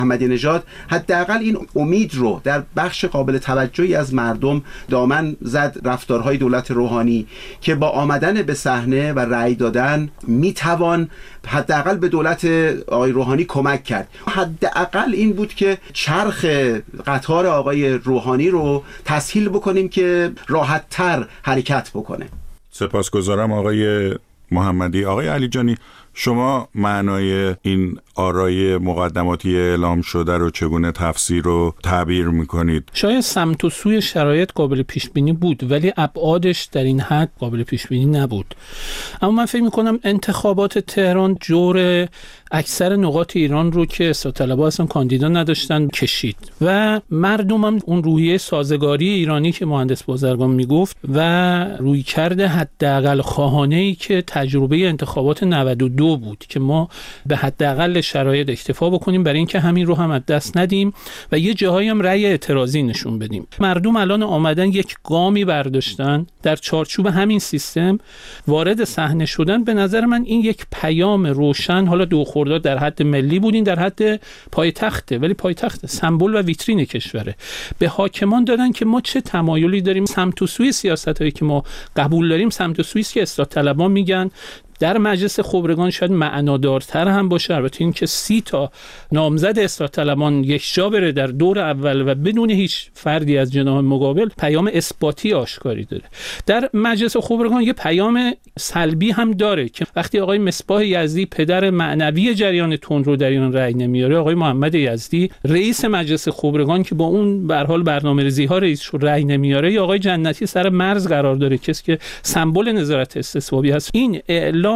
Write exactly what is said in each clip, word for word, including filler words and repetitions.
احمدی نژاد حداقل این امید رو در بخش قابل توجهی از مردم دامن زد، رفتارهای دولت روحانی که با آمدن به صحنه و رأی دادن میتوان حداقل به دولت آقای روحانی کمک کرد. حداقل این بود که چرخ قطار آقای روحانی رو تسهیل بکنیم که راحت‌تر حرکت بکنه. سپاسگزارم آقای محمدی. آقای علیجانی، شما معنای این آرای مقدماتی اعلام شده رو چگونه تفسیر و تعبیر میکنید؟ شاید سمت و سوی شرایط قابل پیش بینی بود، ولی ابعادش در این حد قابل پیش بینی نبود. اما من فکر میکنم انتخابات تهران جور اکثر نقاط ایران رو که اصلاح طلبها اصلا کاندیدا نداشتن کشید و مردم هم اون روحیه سازگاری ایرانی که مهندس بازرگان میگفت و روی کرده حداقل خواهانه‌ای که تجربه انتخابات نود و دو بود که ما به حداقل شرایط اکتفا بکنیم برای اینکه همین رو هم از دست ندیم و یه جاهایی هم رأی اعتراضی نشون بدیم. مردم الان آمدن یک گامی برداشتن در چارچوب همین سیستم وارد صحنه شدن. به نظر من این یک پیام روشن، حالا دو خرداد در حد ملی بودین، در حد پایتخته، ولی پایتخت سمبل و ویترین کشوره، به حاکمان دادن که ما چه تمایلی داریم. سمت و سوی سیاستایی که ما قبول داریم سمت و سویی که اصلاح طلبها میگن در مجلس خبرگان شاید معنادارتر هم باشه. البته این که سی تا نامزد اصلاح طلبان یک جا بره در دور اول و بدون هیچ فردی از جناح مقابل پیام اثباتی آشکاری داره. در مجلس خبرگان یه پیام سلبی هم داره که وقتی آقای مصباح یزدی پدر معنوی جریان تندرو در ایران رأی نمیاره، آقای محمد یزدی رئیس مجلس خبرگان که با اون به هر حال برنامه‌ریزی‌ها رئیس شو رأی نمیاره، یا آقای جنتی سر مرز قرار داره، کسی که سمبل نظارت استصوابی هست. این اعلام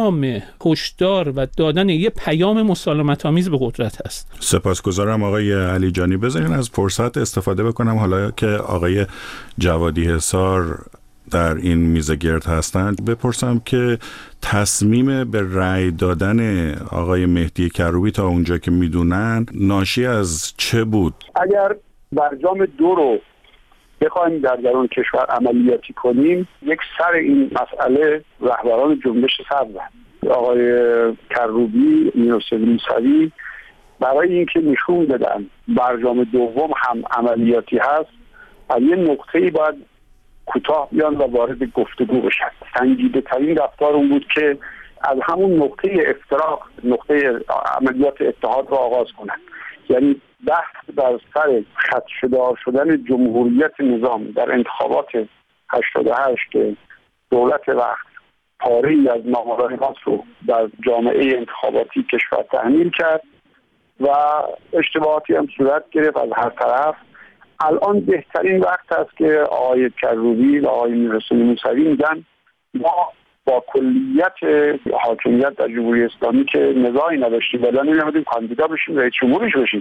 هشدار و دادن یه پیام مسالمت‌آمیز به قدرت هست. سپاسگزارم آقای علیجانی. بذارین از فرصت استفاده بکنم حالا که آقای جوادی حصار در این میزه گرد هستند بپرسم که تصمیم به رأی دادن آقای مهدی کروبی تا اونجا که میدونن ناشی از چه بود؟ اگر برجام دو رو بخوایم در درون کشور عملیاتی کنیم، یک سر این مسئله رهبران جنبش سبز آقای کروبی، میرحسین موسوی، برای اینکه نشون بدن برجام دوم هم عملیاتی هست، از یه نقطه‌ای باید کوتاه بیان و وارد گفتگو بشن. سنجیده ترین رفتار اون بود که از همون نقطه افتراق، نقطه عملیات اتحاد رو آغاز کنن. یعنی بحث بر سر خدشه‌دار شدن جمهوریت نظام در انتخابات هشتاد و هشت که دولت وقت پاره‌ای از نامرئیات رو در جامعه انتخاباتی کشور تحمیل کرد و اشتباهاتی هم صورت گرفت از هر طرف. الان بهترین وقت است که آقای کروبی و آقای میرحسین موسوی میگن ما با کلیت حاکمیت در جمهوری اسلامی که نزاعی نداشتیم ولی نمی‌دونیم کاندیدا بشیم رئیس جمهورش بشیم.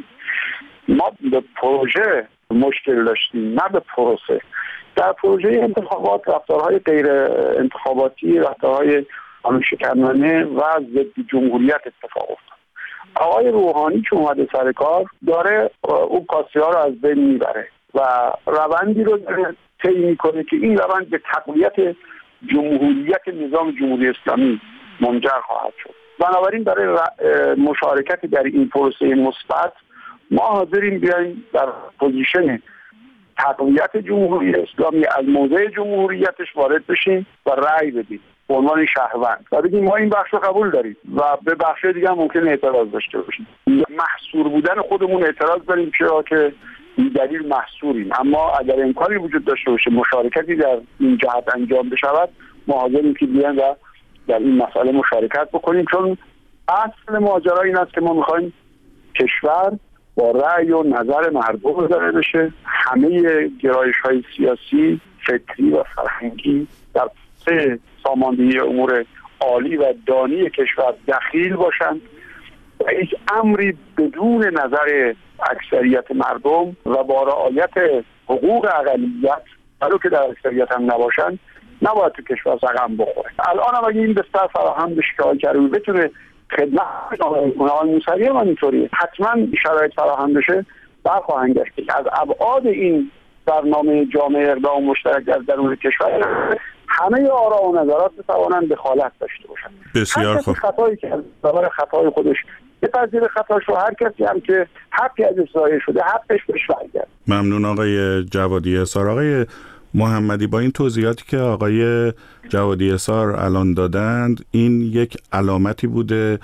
ما به پروژه مشکل داشتیم، نه به پروسه. در پروژه انتخابات رفتارهای غیر انتخاباتی، رفتارهای قانون‌شکنانه و ضد جمهوریت اتفاق افتاد. آقای روحانی که اومده سر کار داره اون کاسی‌ها رو از بین میبره و روندی رو داره طی میکنه که این روند به تقویت جمهوریت نظام جمهوری اسلامی منجر خواهد شد. بنابراین برای مشارکت در این پروسه مثبت ما حاضریم بیاییم در پوزیشن تقویت جمهوری اسلامی از موضع جمهوریتش وارد بشیم و رأی بدیم به عنوان شهروند و بگیم ما این بخش رو قبول داریم و به بخش دیگه هم ممکنه اعتراض داشته باشیم. محصور بودن خودمون اعتراض داریم چرا که این دلیل محصوریم، اما اگر امکانی وجود داشته باشه مشارکتی در این جهت انجام بشود ما حاضریم که بیان و در این مسئله مشارکت بکنیم، چون اصل ماجرا این است که ما میخوایم کشور با رأی و نظر مردم اداره بشه، همه گرایش‌های سیاسی، فکری و فرهنگی در سه ساماندهی امور عالی و دانی کشور دخیل باشند و هیچ امری بدون نظر اکثریت مردم و با رعایت حقوق اقلیت ولو که در اکثریت هم نباشند نباید تو کشور رقم بخوره. الان هم اگه این بستر فراهم بشه که آقای کروبی بتونه خدمت کنه، آقای موسوی هم اینطوریه، حتما شرایط فراهم بشه برخواهند گشت که از ابعاد این برنامه جامعه اقدام مشترک در درون کشور همه آرا و نظرات بتوانند دخالت داشته باشند. بسیار خوب. خطایی که از برای خطای خودش بپذیر خطاش و هر کسی هم که حقی ازش ضایع شده حقش بهش برگرده. ممنون آقای جوادی احصار. آقای محمدی، با این توضیحاتی که آقای جوادی احصار الان دادند، این یک علامتی بوده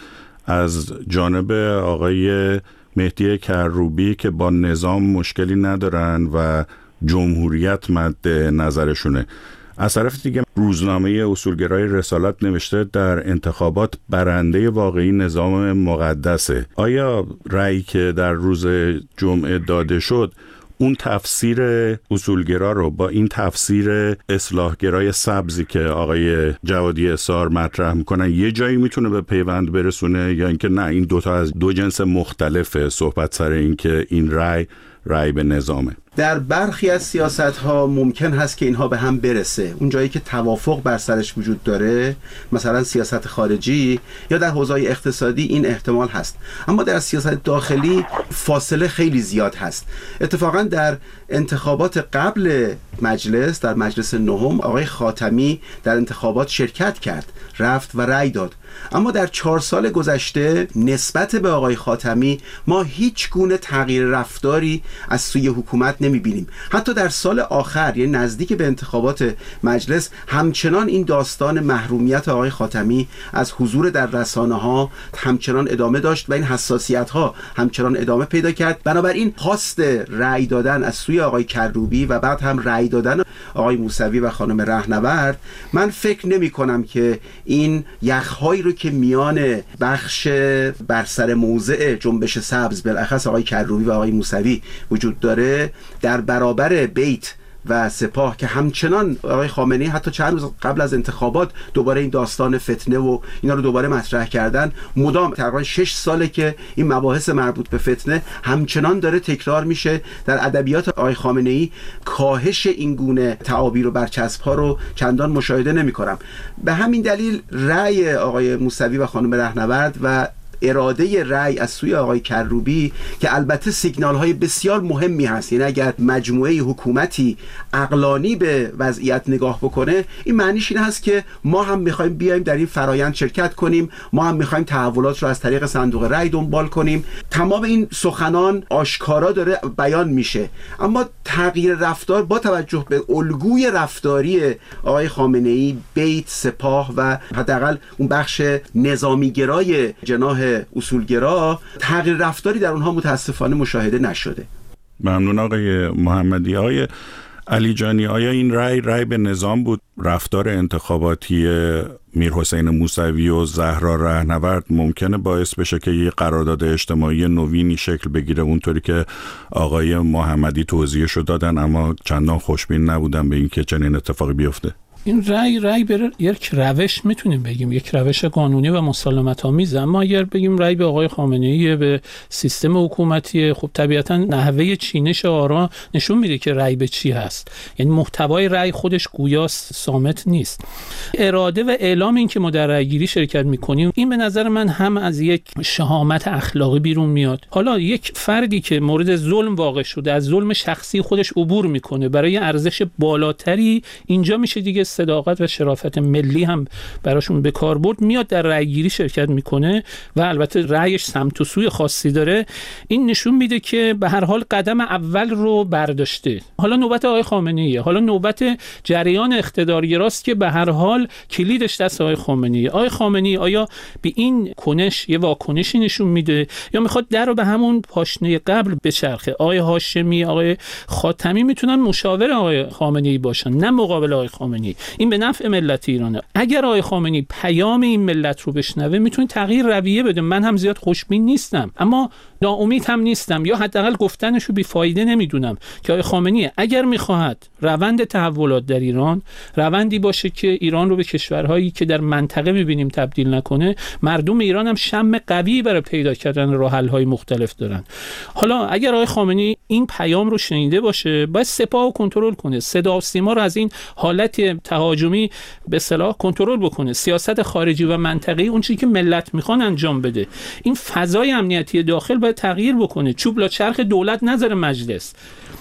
از جانب آقای مهدی کروبی که با نظام مشکلی ندارن و جمهوریت مد نظرشونه. از طرف دیگه روزنامه اصولگرای رسالت نوشته در انتخابات برنده واقعی نظام مقدسه. آیا رأیی که در روز جمعه داده شد اون تفسیر اصولگرا رو با این تفسیر اصلاحگرای سبزی که آقای جوادی احصار مطرح میکنن یه جایی میتونه به پیوند برسونه، یا اینکه نه این دوتا از دو جنس مختلفه صحبت سر این که این رأی رأی به نظامه؟ در برخی از سیاست‌ها ممکن هست که اینها به هم برسه. اون جایی که توافق بر سرش وجود داره، مثلا سیاست خارجی یا در حوزه‌های اقتصادی، این احتمال هست. اما در سیاست داخلی فاصله خیلی زیاد هست. اتفاقا در انتخابات قبل مجلس، در مجلس نهم، آقای خاتمی در انتخابات شرکت کرد، رفت و رأی داد. اما در چهار سال گذشته نسبت به آقای خاتمی ما هیچ گونه تغییر رفتاری از سوی حکومت نمیبینیم. حتی در سال آخر، یعنی نزدیک به انتخابات مجلس، همچنان این داستان محرومیت آقای خاتمی از حضور در رسانه ها همچنان ادامه داشت و این حساسیت ها همچنان ادامه پیدا کرد. بنابراین خواست رأی دادن از سوی آقای کروبی و بعد هم رأی دادن آقای موسوی و خانم رهنورد، من فکر نمی کنم که این یخهای رو که میان بخش بر سر موضع جنبش سبز، بالاخص آقای کروبی و آقای موسوی وجود داره، در برابر بیت و سپاه که همچنان آقای خامنه‌ای حتی چند روز قبل از انتخابات دوباره این داستان فتنه و اینا رو دوباره مطرح کردن، مدام تقریبا شش ساله که این مباحث مربوط به فتنه همچنان داره تکرار میشه. در ادبیات آقای خامنه‌ای کاهش این گونه تعابیر و برچسب‌ها رو چندان مشاهده نمی‌کنم. به همین دلیل رأی آقای موسوی و خانم رهنورد و اراده رأی از سوی آقای کروبی که البته سیگنال های بسیار مهمی هست، یعنی اگر مجموعه حکومتی عقلانی به وضعیت نگاه بکنه، این معنیش این هست که ما هم میخوایم بیایم در این فرایند شرکت کنیم، ما هم میخوایم تحولات رو از طریق صندوق رأی دنبال کنیم. تمام این سخنان آشکارا داره بیان میشه، اما تغییر رفتار با توجه به الگوی رفتاری آقای خامنه‌ای، بیت، سپاه و حداقل اون بخش نظامیگرای جناح اصولگرا، تغییر رفتاری در اونها متاسفانه مشاهده نشده. ممنون آقای محمدی. آقای علی جانی، آیا این رأی رأی به نظام بود؟ رفتار انتخاباتی میرحسین موسوی و زهرا رهنورد ممکنه باعث بشه که یه قرارداد اجتماعی نوینی شکل بگیره، اونطوری که آقای محمدی توضیحشو دادن، اما چندان خوشبین نبودن به این که چنین اتفاقی بیفته؟ این رأی رأی بر یک روش میتونیم بگیم، یک روش قانونی و مسالمت آمیز، اما اگر بگیم رأی به آقای خامنه‌ای، به سیستم حکومتی، خب طبیعتا نحوه چینش آرا نشون میده که رأی به چی هست. یعنی محتوای رأی خودش گویا صامت نیست. اراده و اعلام این که ما در رأی گیری شرکت میکنیم، این به نظر من هم از یک شهامت اخلاقی بیرون میاد. حالا یک فردی که مورد ظلم واقع شده، از ظلم شخصی خودش عبور میکنه برای ارزش بالاتری، اینجا میشه دیگه صداقت و شرافت ملی هم براشون به کار برد، میاد در رأی گیری شرکت میکنه و البته رأیش سمت و سوی خاصی داره. این نشون میده که به هر حال قدم اول رو برداشته. حالا نوبت آقای خامنه‌ایه، حالا نوبت جریان اقتدارگراست که به هر حال کلیدش دست آقای خامنه‌ایه. آقای خامنه‌ای آیا به این کنش یه واکنشی نشون میده یا میخواد در رو به همون پاشنه قبل بچرخه؟ آقای هاشمی، آقای خاتمی میتونن مشاور آقای خامنه‌ای باشن، نه مقابل آقای خامنه‌ای. این به نفع ملت ایرانه. اگر آقای خامنه‌ای پیام این ملت رو بشنوه، میتونه تغییر رویه بده. من هم زیاد خوشبین نیستم، اما ناامید هم نیستم، یا حداقل گفتنش رو بیفایده نمیدونم که آقای خامنه‌ای اگر میخواهد روند تحولات در ایران روندی باشه که ایران رو به کشورهایی که در منطقه میبینیم تبدیل نکنه، مردم ایران هم شم قوی برای پیدا کردن راه حل‌های مختلف دارن. حالا اگر آقای خامنه‌ای این پیام رو شنیده باشه، باید سپاه رو کنترل کنه، صدا و سیما رو از این حالت تهاجمی به اصطلاح کنترل بکنه، سیاست خارجی و منطقه‌ای اون چیزی که ملت میخوان انجام بده. این فضای امنیتی داخل باید تغییر بکنه، چوب لا چرخ دولت نذاره مجلس.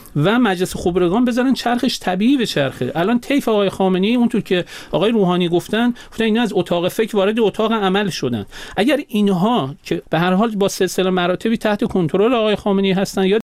و مجلس خبرگان بذارن چرخش طبیعی به چرخه. الان طیف آقای خامنه‌ای اونطور که آقای روحانی گفتن گفتن اینا از اتاق فکر وارد اتاق عمل شدن. اگر اینها که به هر حال با سلسله مراتبی تحت کنترل آقای خامنه‌ای هستن یا